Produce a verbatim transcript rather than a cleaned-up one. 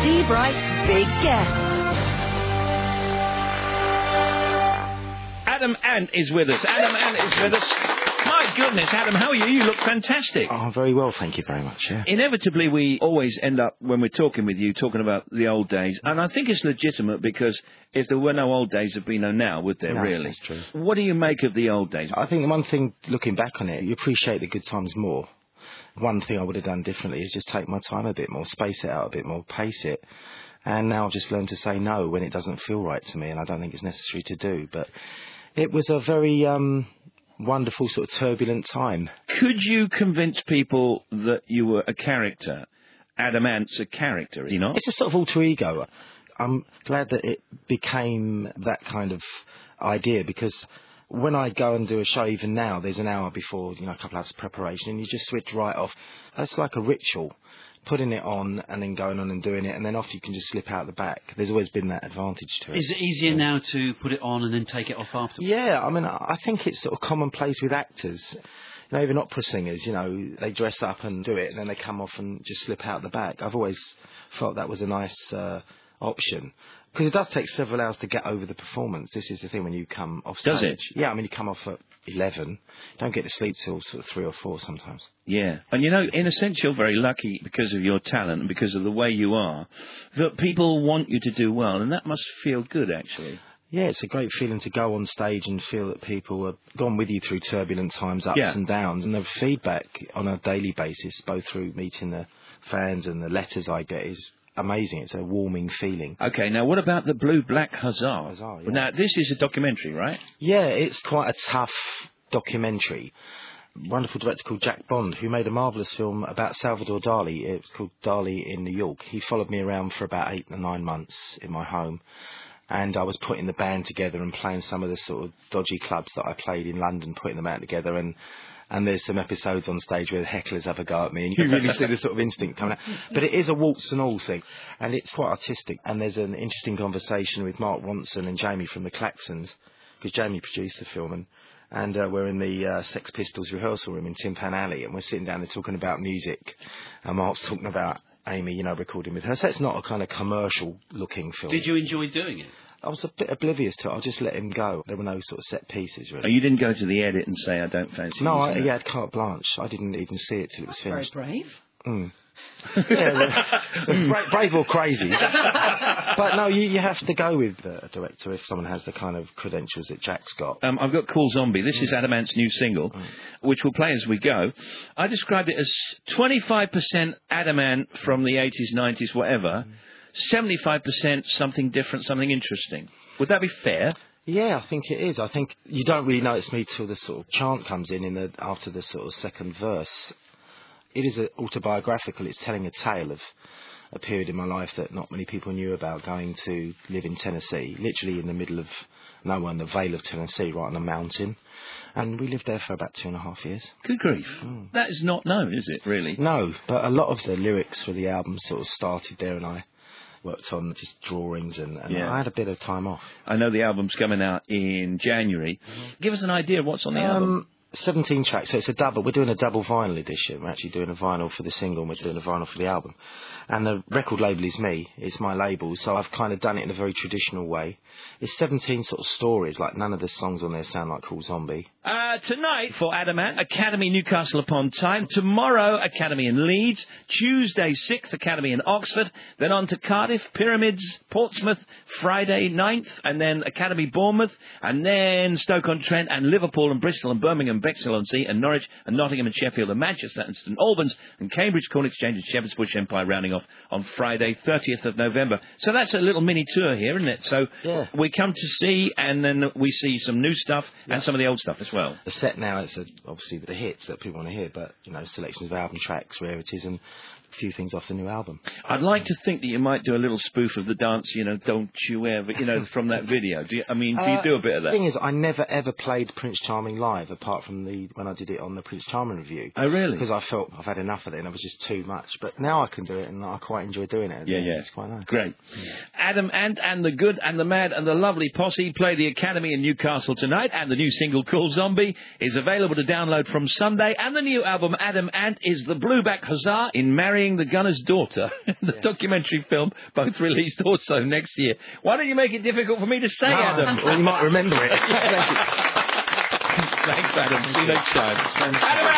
Steve Wright's big guest. Adam Ant is with us. Adam Ant is with us. My goodness, Adam, how are you? You look fantastic. Oh, very well, thank you very much, yeah. Inevitably, we always end up, when we're talking with you, talking about the old days. And I think it's legitimate because if there were no old days, there'd be no now, would there, No, really? that's true. What do you make of the old days? I think one thing, looking back on it, you appreciate the good times more. One thing I would have done differently is just take my time a bit more, space it out a bit more, pace it. And now I've just learned to say no when it doesn't feel right to me, and I don't think it's necessary to do. But it was a very um, wonderful, sort of turbulent time. Could you convince people that you were a character? Adam Ant's a character, is he not? It's a sort of alter ego. I'm glad that it became that kind of idea, because when I go and do a show, even now, there's an hour before, you know, a couple hours of preparation, and you just switch right off. It's like a ritual, putting it on and then going on and doing it, and then off you can just slip out the back. There's always been that advantage to it. Is it easier so. now to put it on and then take it off afterwards? Yeah, I mean, I think it's sort of commonplace with actors. You know, even opera singers, you know, they dress up and do it, and then they come off and just slip out the back. I've always felt that was a nice uh, option. Because it does take several hours to get over the performance. This is the thing when you come off stage. Does it? Yeah, I mean, you come off at eleven. You don't get to sleep till sort of three or four sometimes. Yeah. And, you know, in a sense, you're very lucky because of your talent and because of the way you are, that people want you to do well, and that must feel good, actually. Yeah, it's a great feeling to go on stage and feel that people have gone with you through turbulent times, ups Yeah. and downs, and the feedback on a daily basis, both through meeting the fans and the letters I get, is amazing. It's a warming feeling. Okay, now what about the Blue Black Hussar? Hussar, yeah. Now, this is a documentary, right? Yeah, it's quite a tough documentary. Wonderful director called Jack Bond, who made a marvellous film about Salvador Dali. It was called Dali in New York. He followed me around for about eight or nine months in my home. And I was putting the band together and playing some of the sort of dodgy clubs that I played in London, putting them out together. And and there's some episodes on stage where the hecklers have a go at me, and you can really see the sort of instinct coming out. But it is a waltz and all thing, and it's quite artistic. And there's an interesting conversation with Mark Ronson and Jamie from the Klaxons, because Jamie produced the film, and, and uh, we're in the uh, Sex Pistols rehearsal room in Tin Pan Alley, and we're sitting down there talking about music, and Mark's talking about Amy, you know, recording with her. So it's not a kind of commercial-looking film. Did you enjoy doing it? I was a bit oblivious to it. I just let him go. There were no sort of set pieces, really. Oh, you didn't go to the edit and say, I don't fancy No, I, using he it? had carte blanche. I didn't even see it till it was finished. Very brave. Mm. Yeah, well, bra- brave or crazy. But no, you, you have to go with uh, a director if someone has the kind of credentials that Jack's got. Um, I've got Cool Zombie. This is Adam Ant's new single, Mm. which we'll play as we go. I described it as twenty-five percent Adam Ant from the eighties, nineties, whatever, seventy-five percent something different, something interesting. Would that be fair? Yeah, I think it is. I think you don't really notice me till the sort of chant comes in, in the, after the sort of second verse. It is autobiographical. It's telling a tale of a period in my life that not many people knew about, going to live in Tennessee, literally in the middle of nowhere, in the Vale of Tennessee, right on a mountain. And we lived there for about two and a half years. Good grief. Mm. That is not known, is it, really? No, but a lot of the lyrics for the album sort of started there, and I worked on just drawings, and, and Yeah. I had a bit of time off. I know the album's coming out in January. Mm-hmm. Give us an idea of what's on the Um, album. seventeen tracks, so it's a double. We're doing a double vinyl edition. We're actually doing a vinyl for the single, and we're doing a vinyl for the album. And the record label is me. It's my label, so I've kind of done it in a very traditional way. It's seventeen sort of stories, like none of the songs on there sound like Cool Zombie. Uh, tonight for Adam Ant, Academy Newcastle upon Tyne. Tomorrow, Academy in Leeds. Tuesday, sixth, Academy in Oxford. Then on to Cardiff, Pyramids, Portsmouth, Friday, ninth. And then Academy Bournemouth. And then Stoke-on-Trent and Liverpool and Bristol and Birmingham, Bexhill-on-Sea and Norwich and Nottingham and Sheffield and Manchester and St Albans and Cambridge, Corn Exchange and Shepherd's Bush Empire, rounding off on Friday, thirtieth of November. So that's a little mini tour here, isn't it? So Yeah. we come to see, and then we see some new stuff Yeah. and some of the old stuff as well. The set now, it's a, obviously the hits that people want to hear, but, you know, selections of album tracks, rarities, and a few things off the new album. I'd like to think that you might do a little spoof of the dance, you know, don't you ever, you know, from that video. Do you, I mean, do you Uh, do a bit of The that? thing is, I never ever played Prince Charming live, apart from the when I did it on the Prince Charming review. Oh, really? Because I felt I've had enough of it, and it was just too much. But now I can do it, and I quite enjoy doing it. Yeah, yeah. It's quite nice. Great. Adam Ant and the good and the mad and the lovely posse play the Academy in Newcastle tonight, and the new single Cool Zombie is available to download from Sunday, and the new album Adam Ant is the Blueback Hussar in Marion. playing the gunner's daughter in the yeah. documentary film, both released also next year. Why don't you make it difficult for me to say, no, Adam? Well, you might remember it. Thanks, Adam. See you next time. Adam